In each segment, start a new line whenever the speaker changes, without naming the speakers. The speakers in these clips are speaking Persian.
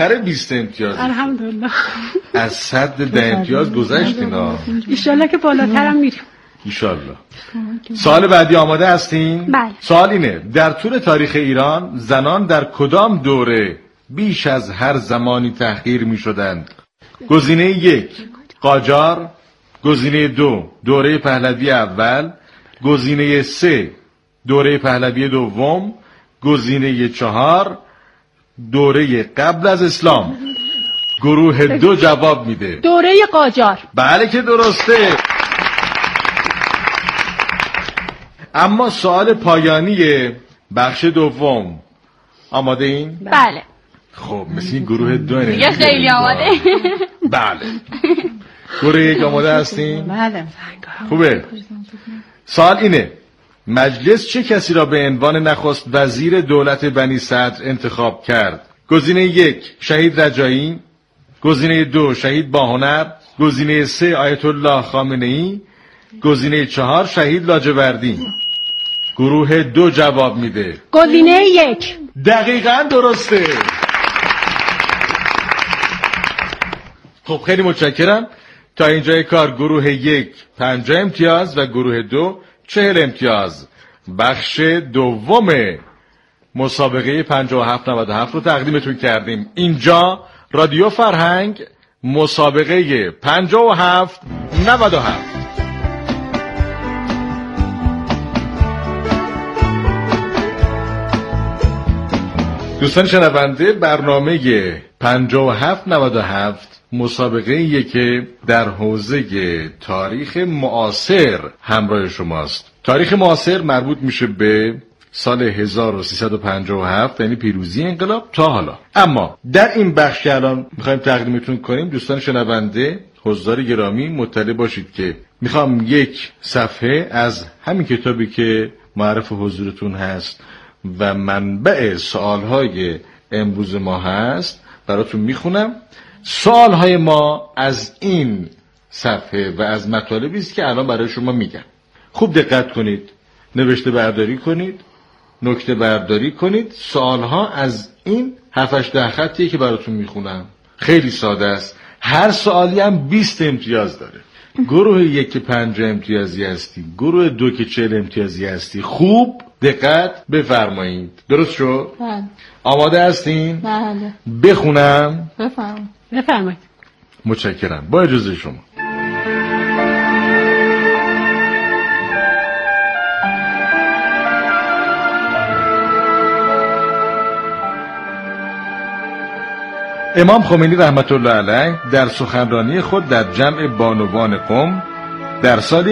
20 امتیاز.
الحمدلله
از 100 10 امتیاز گذشتین ها.
ایشالله که بالاترم میریم.
ایشالله. سوال بعدی آماده هستین؟
بله.
سوال اینه: در طول تاریخ ایران زنان در کدام دوره بیش از هر زمانی تحقیر می شدند؟ گزینه 1 قاجار، گزینه 2 دوره پهلوی اول، گزینه 3 دوره پهلوی دوم، گزینه 4 دوره قبل از اسلام. گروه 2 جواب میده
دوره قاجار.
بله که درسته. اما سوال پایانی بخش دوم، آماده این؟
بله.
خب مثل این گروه 2
دیگه خیلی آماده.
بله. گروه 1 آماده هستین؟
بله.
خوبه. سوال اینه: مجلس چه کسی را به عنوان نخست وزیر دولت بنی صدر انتخاب کرد؟ گزینه 1 شهید رجایی، گزینه 2 شهید باهنر، گزینه 3 آیت الله خامنه‌ای، گزینه 4 شهید لاجوردی. گروه 2 جواب میده
گزینه 1.
دقیقاً درسته. خب خیلی متشکرم. تا اینجای کار گروه 1 50 امتیاز و گروه 2 40 امتیاز. بخش دوم مسابقه 57-97 رو تقدیمتون کردیم. اینجا رادیو فرهنگ، مسابقه 57-97. دوستان شنونده، برنامه 57-97 مسابقه که در حوزه تاریخ معاصر همراه شماست. تاریخ معاصر مربوط میشه به سال 1357 یعنی پیروزی انقلاب تا حالا. اما در این بخش که الان میخوایم تقدیمتون کنیم، دوستان شنونده حضار گرامی مطلع باشید که میخوام یک صفحه از همین کتابی که معرف حضورتون هست و منبع سوالهای امروز ما هست براتون میخونم. سوالهای ما از این صفحه و از مطالبی است که الان برای شما میگم. خوب دقت کنید، نوشته برداری کنید، نکته برداری کنید. سوالها از این 7-8 خطیه که براتون میخونم. خیلی ساده است. هر سوالی هم 20 امتیاز داره. گروه 1 که 50 امتیازی هستی، گروه 2 که 40 امتیازی هستی. خوب دقت بفرمایید. درست شد؟
بله.
آماده هستین؟
بله.
بخونم؟
بفرمایید.
متشکرم. با اجازه شما. امام خمینی رحمت الله علیه در سخنرانی خود در جمع بانوان قم در سال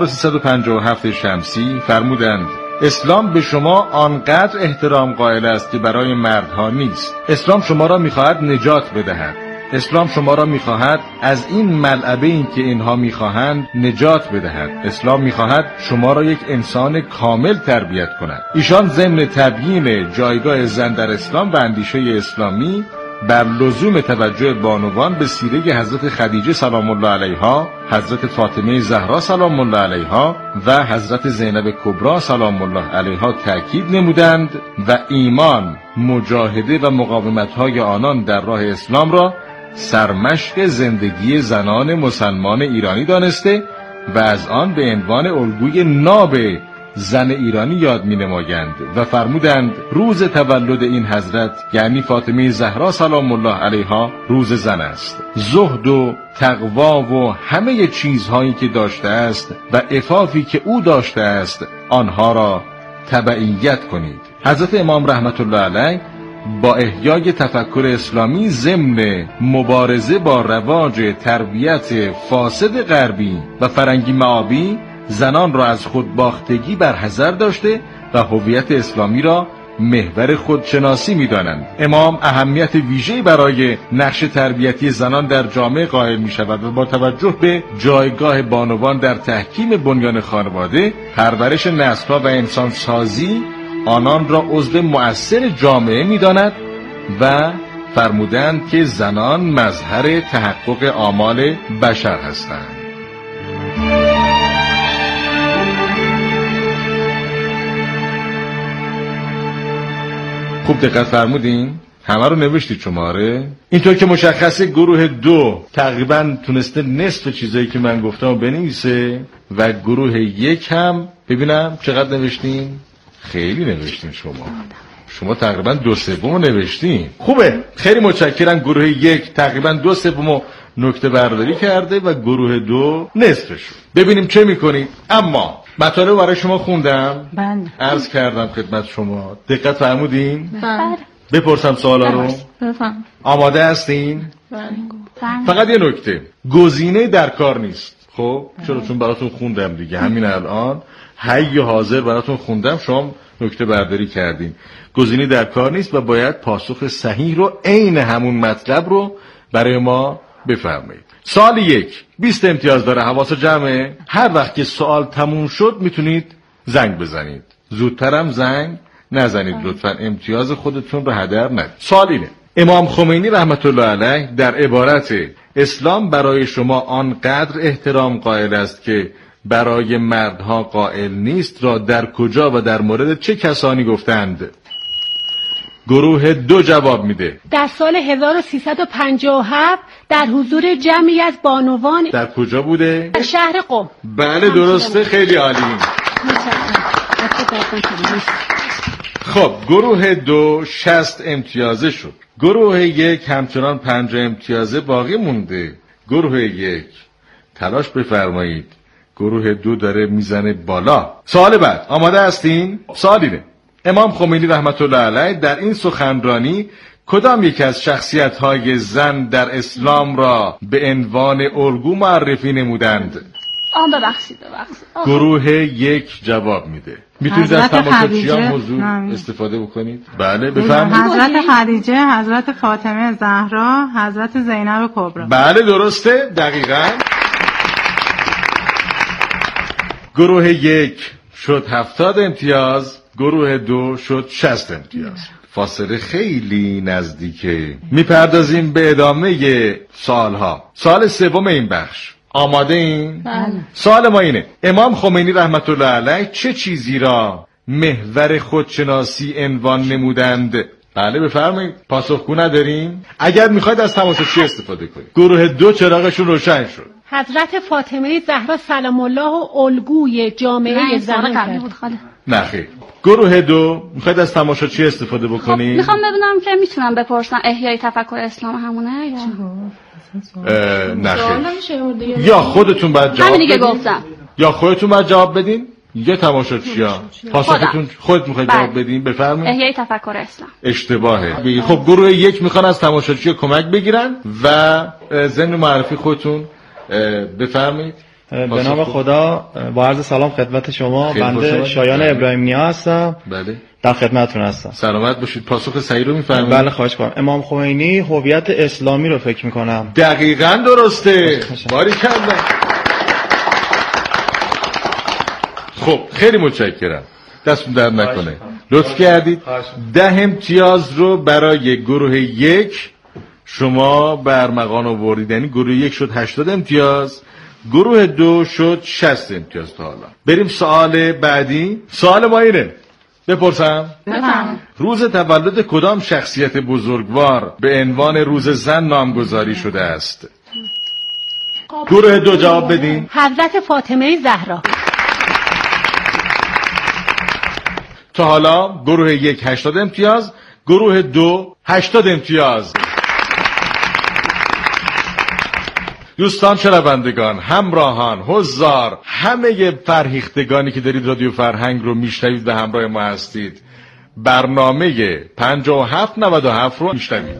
1357 شمسی فرمودند: اسلام به شما آنقدر احترام قائل است که برای مردها نیست. اسلام شما را می‌خواهد نجات بدهد. اسلام شما را می‌خواهد از این ملعبه این که اینها می‌خواهند نجات بدهد. اسلام می‌خواهد شما را یک انسان کامل تربیت کند. ایشان ضمن تبیین جایگاه زن در اسلام و اندیشه اسلامی بر لزوم توجه بانوان به سیره حضرت خدیجه سلام الله علیها، حضرت فاطمه زهرا سلام الله علیها و حضرت زینب کبری سلام الله علیها تاکید نمودند و ایمان، مجاهده و مقاومت‌های آنان در راه اسلام را سرمشق زندگی زنان مسلمان ایرانی دانسته و از آن به عنوان الگوی ناب زن ایرانی یاد می نمایند و فرمودند روز تولد این حضرت یعنی فاطمه زهرا سلام الله علیها روز زن است. زهد و تقوا و همه چیزهایی که داشته است و عفافی که او داشته است آنها را تبعیت کنید. حضرت امام رحمت الله علیه با احیای تفکر اسلامی ضمن مبارزه با رواج تربیت فاسد غربی و فرنگی معابی زنان را از خودباختگی برحذر داشته و هویت اسلامی را محور خودشناسی می‌دانند. امام اهمیت ویژه‌ای برای نقش تربیتی زنان در جامعه قائل می‌شود و با توجه به جایگاه بانوان در تحکیم بنیان خانواده، پرورش نسل‌ها و انسان‌سازی آنان را عضو مؤثر جامعه می‌داند و فرمودند که زنان مظهر تحقق آمال بشر هستند. خوب دقت فرمودین؟ همه رو نوشتید شماره؟ اینطور که مشخصه گروه 2 تقریبا تونسته نصف چیزایی که من گفتم بنویسه و گروه 1 هم ببینم چقدر نوشتین؟ خیلی نوشتین شما تقریبا 2/3 نوشتین. خوبه، خیلی متشکرم. گروه 1 تقریبا 2/3 نکته برداری کرده و گروه 2 نصفش. ببینیم چه میکنید. اما مطالب برای شما خوندم.
بله.
عرض کردم خدمت شما. دقت فرمودین؟
بله.
بپرسم سوالا رو؟
بفهم.
آماده هستین؟
بله.
فقط یه نکته، گزینه در کار نیست. خب چرا؟ چون براتون خوندم دیگه، همین الان حی حاضر براتون خوندم، شما نکته برداری کردین. گزینه در کار نیست و باید پاسخ صحیح رو عین همون مطلب رو برای ما بفرمایید. سوال 1 20 امتیاز داره، حواس جمعه. هر وقت که سوال تموم شد میتونید زنگ بزنید، زودترم زنگ نزنید لطفا، امتیاز خودتون رو هدر ندید. سوال اینه: امام خمینی رحمت الله علیه در عبارت اسلام برای شما آنقدر احترام قائل است که برای مردها قائل نیست را در کجا و در مورد چه کسانی گفتند؟ گروه 2 جواب میده.
در سال 1357 در حضور جمعی از بانوان.
در کجا بوده؟
در شهر قم.
بله درسته، خیلی عالی. خب گروه 2 60 امتیازه شد. گروه 1 همچنان 50 امتیازه باقی مونده. گروه 1 تلاش بفرمایید، گروه 2 داره میزنه بالا. سوال بعد، آماده هستین؟ سوال اینه: امام خمینی رحمت الله علیه در این سخنرانی کدام یک از شخصیت‌های زن در اسلام را به عنوان الگو معرفی نمودند؟
ببخشید.
گروه 1 جواب میده. میتونید از تماشاچیان موضوع استفاده بکنید. بله بفرمایید.
حضرت خدیجه، حضرت فاطمه زهرا، حضرت زینب کبرا.
بله درسته، دقیقاً. گروه 1 شد 70 امتیاز، گروه 2 شد 60 امتیاز. فاصله خیلی نزدیکه. میپردازیم به ادامه سوالها. سوال سوم این بخش. آماده این؟
بله.
سوال ما اینه: امام خمینی رحمت الله علیه چه چیزی را محور خودشناسی عنوان نمودند؟ بله بفرمایید. پاسخگو نداریم. اگر میخواید از تماشاچی استفاده کنید. گروه 2 چراغشون روشن شد.
حضرت فاطمه زهرا سلام الله و الگوی جامعه زنان
قبلی بود خاله.
نه خیر. گروه 2 میخواید از تماشاچی استفاده بکنید.
میخوام ببینم که میتونم بپرسم احیای تفکر اسلام همونه یا
نه خیر. یا خودتون باید جواب
همینی که
بدین،
گفتم.
یا خودتون باید جواب بدین یا تماشاچی‌ها. پاسختون خودت میخواید جواب بدین. بفرمایید.
احیای تفکر اسلام.
اشتباهه. خب گروه 1 میخوان از تماشاچی کمک بگیرن و ضمن معرفی خودتون بفرمایید.
به نام خدا، با عرض سلام خدمت شما. بنده شایان ابراهیم نیا هستم.
بله.
در خدمتتون هستم.
سلامت باشید. پاسخ صحیح رو میفرمایید؟
بله خواهش می‌کنم. امام خمینی هویت اسلامی رو فکر می‌کنم.
دقیقاً درسته. باریکلا. خب خیلی متشکرم. دستتون درد نکنه. لطف کردید. 10 امتیاز رو برای گروه 1 شما برمغان آوردید. یعنی گروه 1 شد 80 امتیاز، گروه 2 شد 60 امتیاز. تا حالا بریم سوال بعدی. سوال ما اینه، بپرسم؟ روز تولد کدام شخصیت بزرگوار به عنوان روز زن نامگذاری شده است؟ گروه 2 جواب بدین.
حضرت فاطمه زهرا.
تا حالا گروه 1 80 امتیاز، گروه 2 80 امتیاز. دوستان شنوندگان، همراهان، حضار، همه فرهیختگانی که دارید رادیو فرهنگ رو میشنوید و همراه ما هستید، برنامه 5797 رو میشنوید.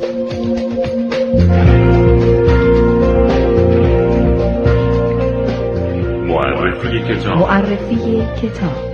معرفی کتاب.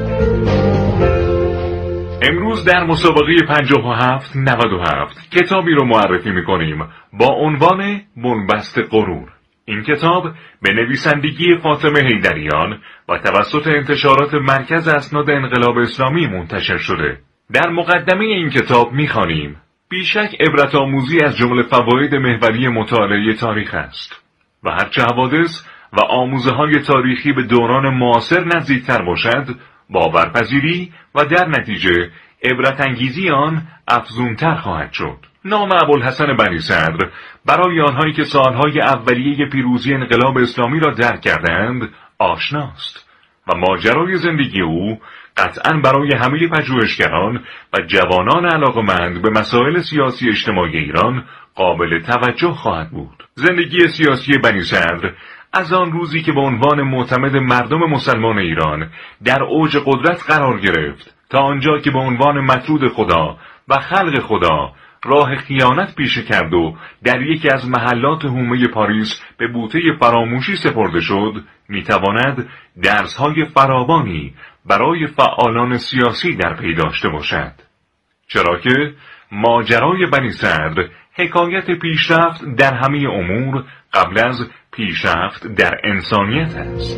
امروز در مسابقه 5797 کتابی رو معرفی میکنیم با عنوان بنبست غرور. این کتاب به نویسندگی فاطمه حیدریان و توسط انتشارات مرکز اسناد انقلاب اسلامی منتشر شده. در مقدمه این کتاب میخوانیم: بیشک عبرت آموزی از جمله فواید محوری مطالعه تاریخ است و هرچه حوادث و آموزه‌های تاریخی به دوران معاصر نزدیکتر باشد، باورپذیری و در نتیجه عبرت انگیزی آن افزونتر خواهد شد. نام ابوالحسن بنی صدر برای آنهایی که سالهای اولیه پیروزی انقلاب اسلامی را درک کردند آشناست و ماجرای زندگی او قطعاً برای همه پژوهشگران و جوانان علاقه‌مند به مسائل سیاسی اجتماعی ایران قابل توجه خواهد بود. زندگی سیاسی بنی صدر از آن روزی که به عنوان معتمد مردم مسلمان ایران در اوج قدرت قرار گرفت تا آنجا که به عنوان مطرود خدا و خلق خدا راه خیانت پیشه کرد و در یکی از محلات حومه پاریس به بوته فراموشی سپرده شد، میتواند درس‌های فراوانی برای فعالان سیاسی در پی داشته باشد. چرا که ماجرای بنی صدر حکایت پیشرفت در همه امور قبل از پیشرفت در انسانیت است.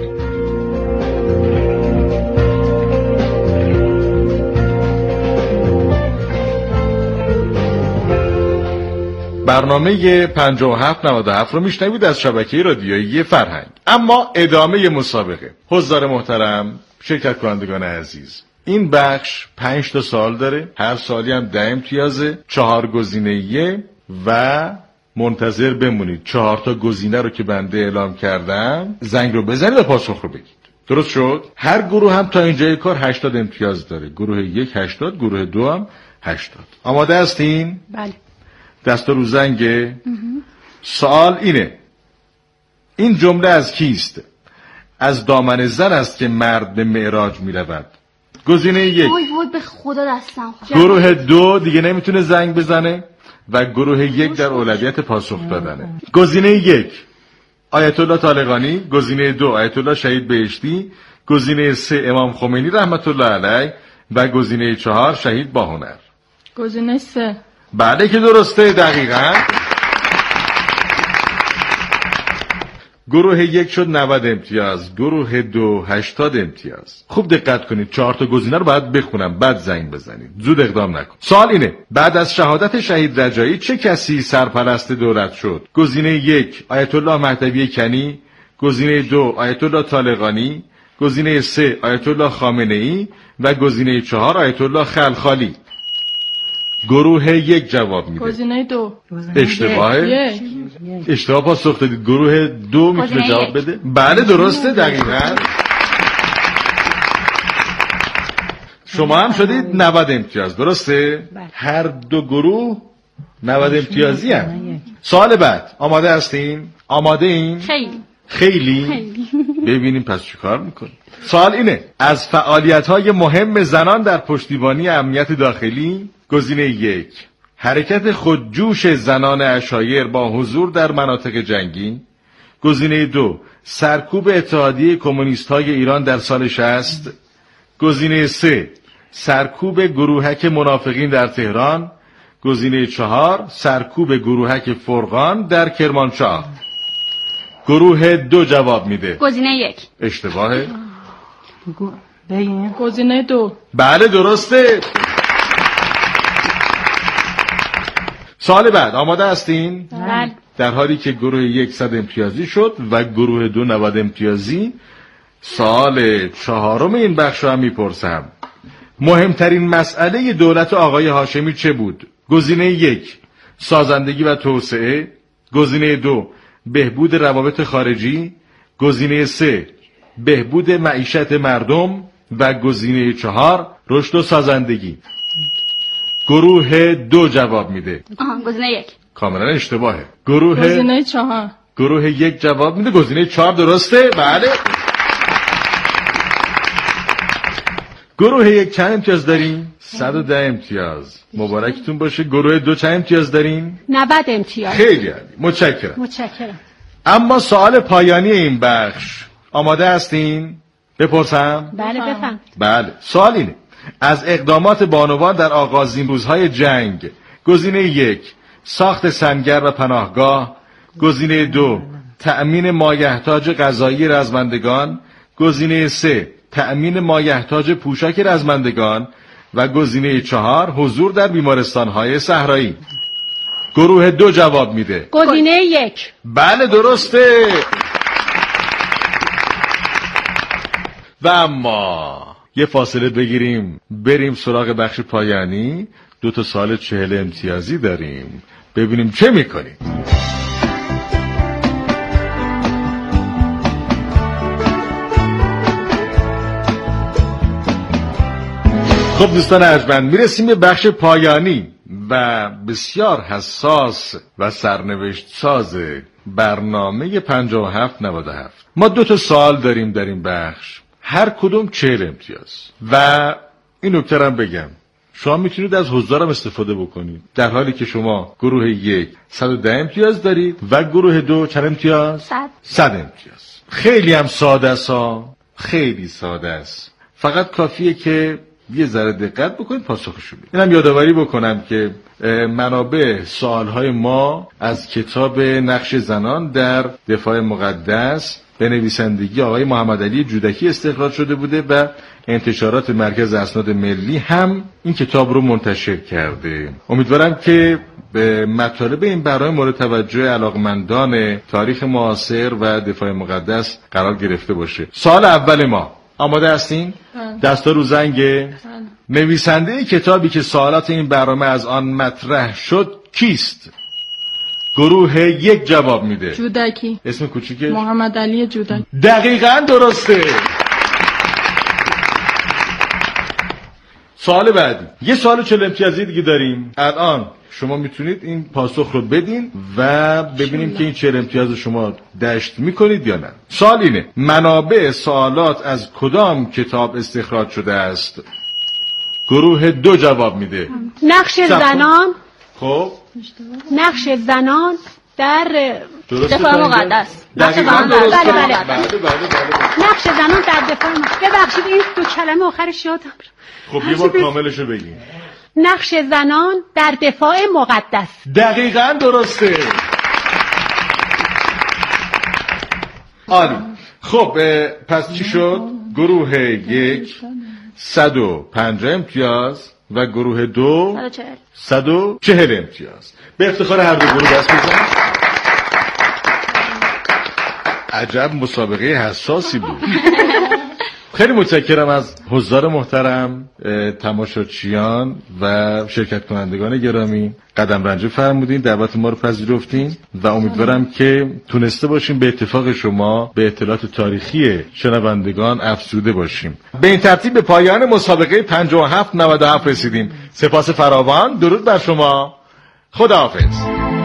برنامه 5797 رو میشنوید از شبکه رادیویی فرهنگ. اما ادامه مسابقه. حضار محترم، شرکت کنندگان عزیز، این بخش 5 تا سوال داره، هر سوالی هم 10 امتیازه، 4 گزینه‌ایه و منتظر بمونید 4 تا گزینه رو که بنده اعلام کردم زنگ رو بزنید و پاسخ رو بگید. درست شد؟ هر گروه هم تا اینجای کار 80 امتیاز داره. گروه 1 80، گروه 2 هم 80. آماده هستین؟
بله.
دستا رو زنگه. سوال اینه: این جمله از کیست؟ از دامن زن است که مرد به معراج می رود. گزینه 1.
وای به خدا دستم خورد.
گروه 2 دیگه نمیتونه زنگ بزنه و گروه 1 در اولویت پاسخ دادنه. گزینه 1 آیت الله طالقانی، گزینه 2 آیت الله شهید بهشتی، گزینه 3 امام خمینی رحمت الله علیه و گزینه 4 شهید باهنر.
گزینه 3.
بله که درسته. دقیقاً گروه 1 شد 90 امتیاز، گروه 2 80 امتیاز. خوب دقت کنید، 4 تا گزینه رو باید بخونم بعد زنگ بزنید، زود اقدام نکن. سوال اینه: بعد از شهادت شهید رجایی چه کسی سرپرست دولت شد؟ گزینه 1 آیت الله مهدوی کنی، گزینه 2 آیت الله طالقانی، گزینه 3 آیت الله خامنه‌ای و گزینه 4 آیت الله خلخالی. گروه 1 جواب میده.
گزینه 2.
اشتباهه؟ اشتباه پاسخ دادید. گروه 2 میتونه جواب بده؟ بله درسته. دقیقاً شما هم شدید 90 امتیاز. درسته؟ هر دو گروه 90 امتیازی هم. سوال بعد آماده هستین؟ آماده این؟ خیلی؟ ببینیم پس چی کار میکنیم. سوال اینه: از فعالیت‌های مهم زنان در پشتیبانی امنیت داخلی. گزینه 1 حرکت خودجوش زنان عشایر با حضور در مناطق جنگی. گزینه 2 سرکوب اتحادیه کمونیست‌های ایران در سال 60. گزینه 3 سرکوب گروهک منافقین در تهران. گزینه 4 سرکوب گروهک فرقان در کرمانشاه. گروه 2 جواب میده.
گزینه 1.
اشتباهه.
گزینه 2.
بله درسته. سال بعد آماده هستین؟
بله.
در حالی که گروه 100 امتیازی شد و گروه 2 90 امتیازی، سال 4 این بخش رو هم میپرسم: مهمترین مسئله دولت آقای هاشمی چه بود؟ گزینه 1 سازندگی و توسعه، گزینه 2 بهبود روابط خارجی، گزینه 3 بهبود معیشت مردم و گزینه 4 رشد و سازندگی. گروه 2 جواب میده.
گزینه 1.
کاملا اشتباهه.
گزینه 4.
گروه 1 جواب میده. گزینه 4 درسته. بله. گروه 1 چند امتیاز دارین؟ 110 امتیاز. مبارکتون باشه. گروه 2 چند امتیاز دارین؟
90 امتیاز.
خیلی عالی. متشکرم. اما سوال پایانی این بخش. آماده هستین؟ بپرسم؟
بله بفهم.
بله. سوال اینه: از اقدامات بانوان در آغازین روزهای جنگ. گزینه 1 ساخت سنگر و پناهگاه، گزینه 2 تأمین مایحتاج غذایی رزمندگان، گزینه 3 تأمین مایحتاج پوشاک رزمندگان و گزینه 4 حضور در بیمارستان‌های صحرایی. گروه 2 جواب میده.
گزینه 1.
بله درسته. و اما یه فاصله بگیریم بریم سراغ بخش پایانی. 2 سوال 40 امتیازی داریم، ببینیم چه میکنید. خب دوستان ارجمند، میرسیم به بخش پایانی و بسیار حساس و سرنوشت ساز برنامه 5797. ما 2 سوال داریم در این بخش، هر کدوم 40 امتیاز. و این نکته رو بگم، شما میتونید از حضارم استفاده بکنید، در حالی که شما گروه 1 110 امتیاز دارید و گروه 2 چند امتیاز؟ 100 امتیاز. خیلی هم ساده است، خیلی ساده است، فقط کافیه که یه ذره دقت بکنید پاسخشو بدید. اینم یادآوری بکنم که منابع سوالهای ما از کتاب نقش زنان در دفاع مقدس به نویسندگی آقای محمد علی جودکی استخراج شده بوده و انتشارات مرکز اسناد ملی هم این کتاب رو منتشر کرده. امیدوارم که به مطالب این برنامه مورد توجه علاقمندان تاریخ معاصر و دفاع مقدس قرار گرفته باشه. سوال اول ما، آماده هستین؟ دستا رو زنگه. نویسنده کتابی که سوالات این برنامه از آن مطرح شد کیست؟ گروه 1 جواب میده.
جودکی.
اسم کوچیکش؟
محمد علی جودکی.
دقیقاً درسته. سوال بعدی، یه سوال 40 امتیازی دیگه داریم. الان شما میتونید این پاسخ رو بدین و ببینیم که این 40 امتیاز شما دشت میکنید یا نه. سوال اینه، منابع سوالات از کدام کتاب استخراج شده است؟ گروه 2 جواب میده.
نقش زنان.
خب
نقش زنان در
دفاع مقدس.
دقیقاً درسته.
بله.
بله.
نقش زنان در دفاع مقدس. ببخشید این 2 کلمه آخرش یادم.
خب یه بار کاملش رو بگین.
نقش زنان در دفاع مقدس.
دقیقاً درسته. عالی. خب پس چی شد؟ گروه 1 150 امتیاز و گروه 2 140 امتیاز. به افتخار هر دو گروه دست بزنید. عجب مسابقه حساسی بود. خیلی متشکرم از حضار محترم، تماشاچیان و شرکت کنندگان گرامی. قدم رنجه فرمودین، دعوت ما رو پذیرفتین و امیدوارم که تونسته باشیم به اتفاق شما به اطلاعات تاریخی شنوندگان افزوده باشیم. به این ترتیب به پایان مسابقه 5797 رسیدیم. سپاس فراوان، درود بر شما، خداحافظ.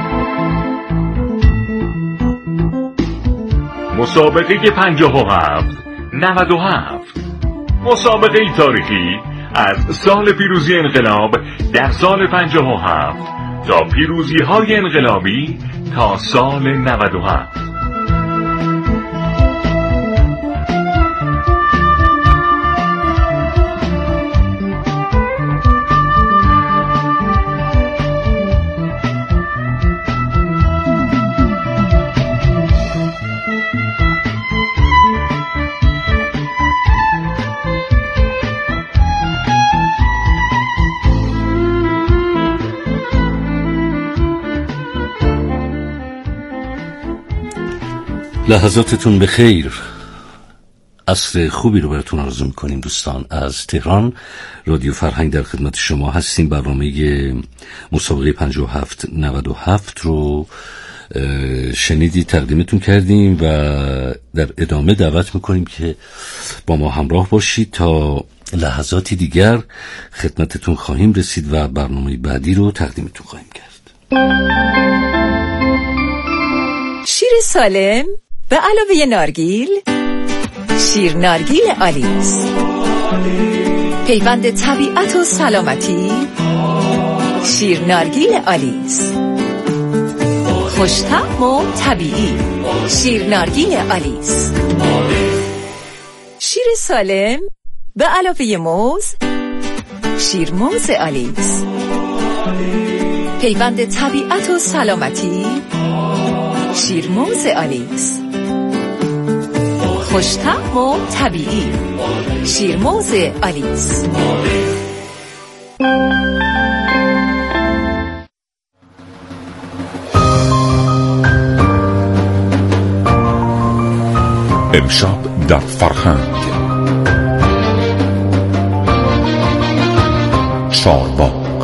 مسابقه 5797 مسابقه تاریخی از سال پیروزی انقلاب در سال 57 تا پیروزی های انقلابی تا سال 97.
لحظاتتون به خیر. عصر خوبی رو براتون آرزو میکنیم دوستان. از تهران رادیو فرهنگ در خدمت شما هستیم. برنامه مسابقه 5797 رو شنیدی، تقدیمتون کردیم و در ادامه دعوت میکنیم که با ما همراه باشید. تا لحظاتی دیگر خدمتتون خواهیم رسید و برنامه بعدی رو تقدیمتون خواهیم کرد.
شیر سالم به علاوه نارگیل، شیر نارگیل آلیس، پیوند طبیعت و سلامتی. شیر نارگیل آلیس، خوش‌طعم و طبیعی. شیر نارگیل آلیس. شیر سالم به علاوه موز، شیر موز آلیس، پیوند طبیعت و سلامتی. شیر موز آلیس، خوش‌طعم و طبیعی. شیر موز آلیس.
امشب در فرهنگ
چارباغ.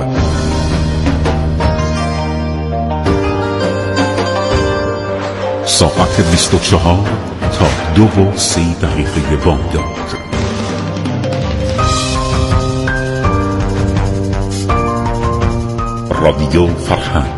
ساعت 24 تا 2:30 بامداد. رادیو فرهنگ.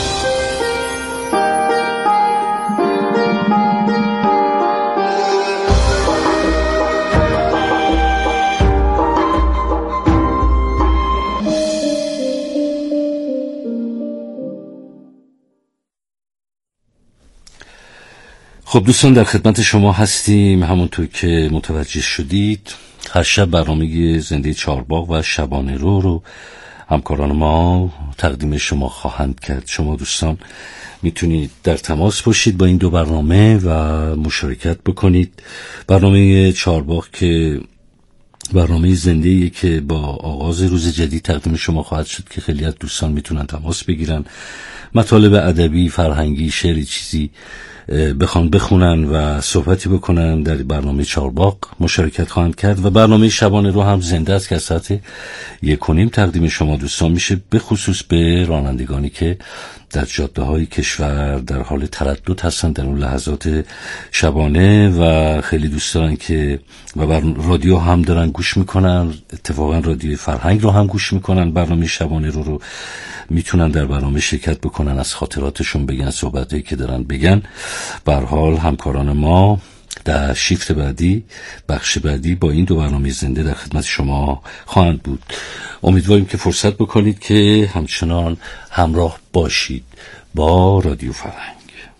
خب دوستان، در خدمت شما هستیم. همونطور که متوجه شدید هر شب برنامه زنده چارباغ و شبانه رو همکاران ما تقدیم شما خواهند کرد. شما دوستان میتونید در تماس باشید با این دو برنامه و مشارکت بکنید. برنامه چارباغ که برنامه زنده‌ای که با آغاز روز جدید تقدیم شما خواهد شد که خیلی از دوستان میتونن تماس بگیرن، مطالب ادبی، فرهنگی، شعری، چیزی بخوان بخونن و صحبتی بکنن در برنامه چارباغ مشارکت خواهند کرد. و برنامه شبانه رو هم زنده است که ساعت 1:30 تقدیم شما دوستان میشه، به خصوص به رانندگانی که در جاده های کشور در حال تردد هستن در اون لحظات شبانه و خیلی دوست دارن که و بر رادیو هم دارن گوش میکنن. اتفاقا رادیو فرهنگ رو هم گوش میکنن. برنامه شبانه رو میتونن در برنامه شرکت بکنن، از خاطراتشون بگن، صحبتایی که دارن بگن. به هر حال همکاران ما در شیفت بعدی، بخش بعدی با این دو برنامه زنده در خدمت شما خواهند بود. امیدواریم که فرصت بکنید که همچنان همراه باشید با رادیو فرهنگ.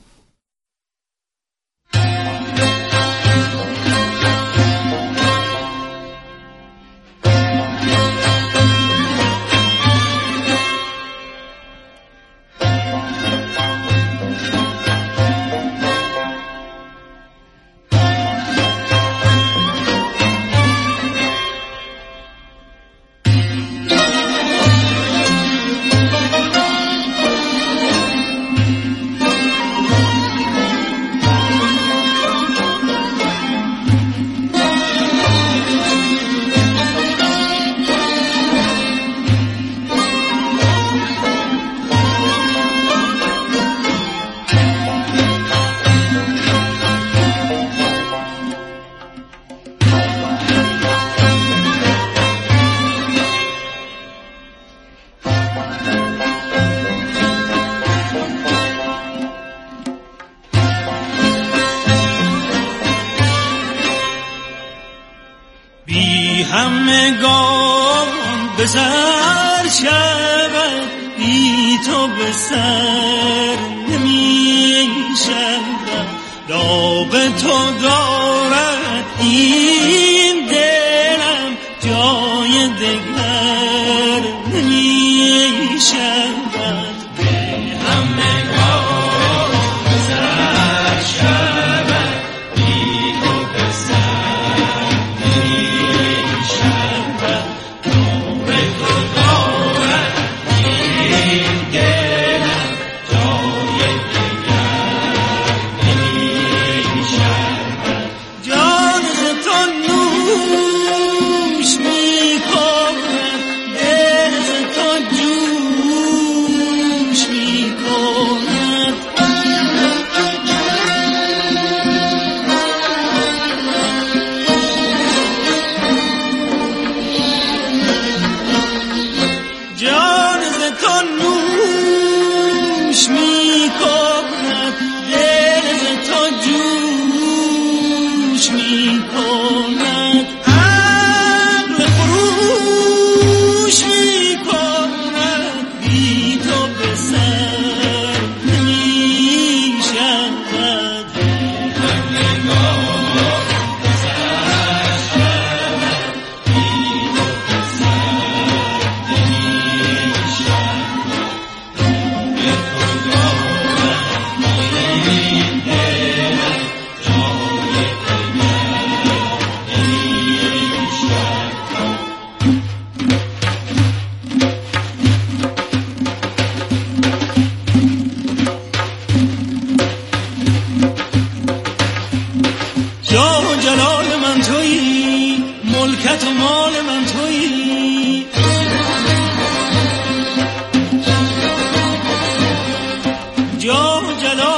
همگان به سر شود، بی تو به سر نمی شود. داغ تو دارد این دلم، جای دگر نمی شود. بی همگان به سر شود، بی تو به سر نمی شود. داغ تو دارد این دلم، جای دگر نمی شود.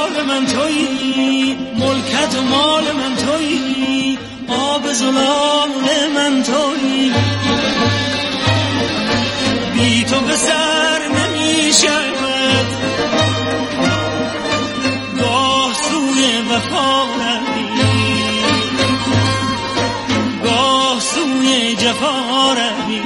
یار من تویی، ملکت و مال من تویی، آب زلال من تویی. بی تو به سر نمی شود، گاه سوی وفا روی، گاه سوی جفا روی.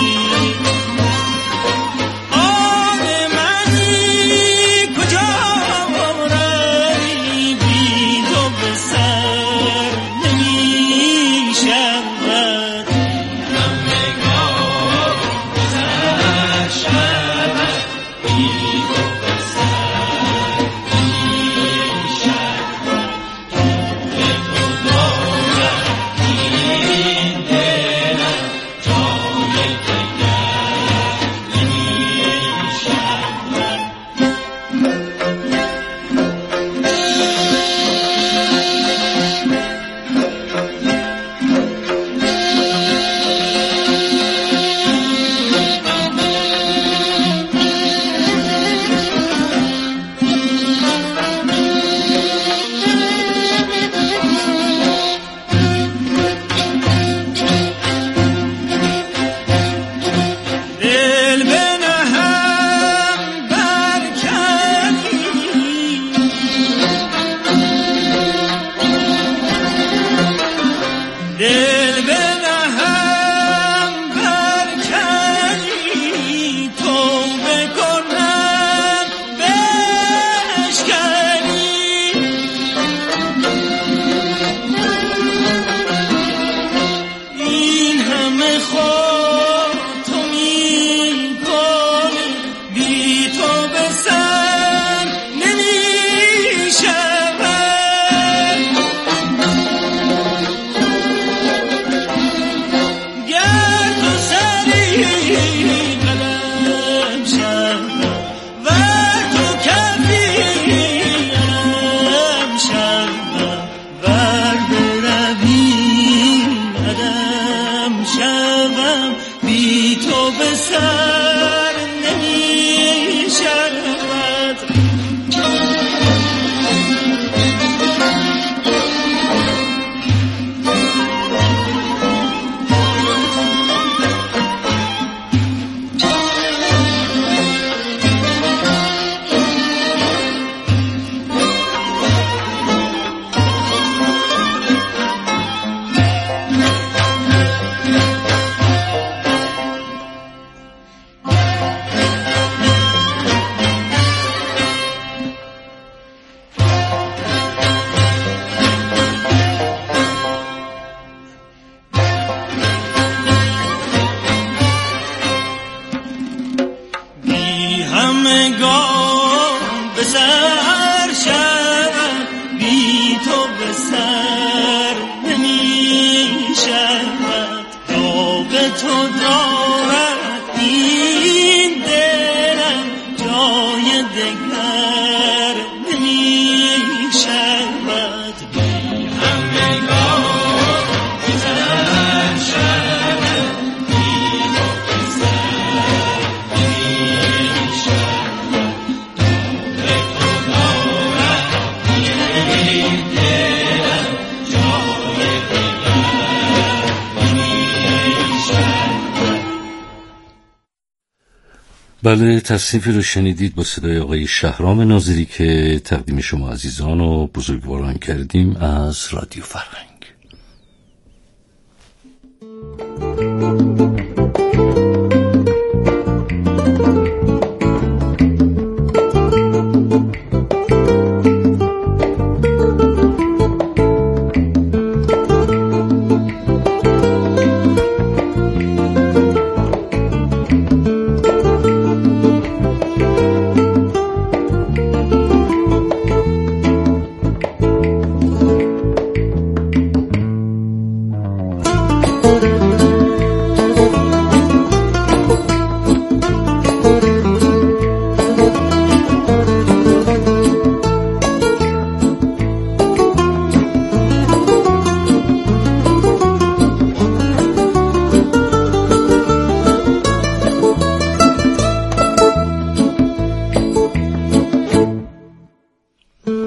بله، تصنیفی رو شنیدید با صدای آقای شهرام ناظری که تقدیم شما عزیزان و بزرگواران کردیم از رادیو فرهنگ.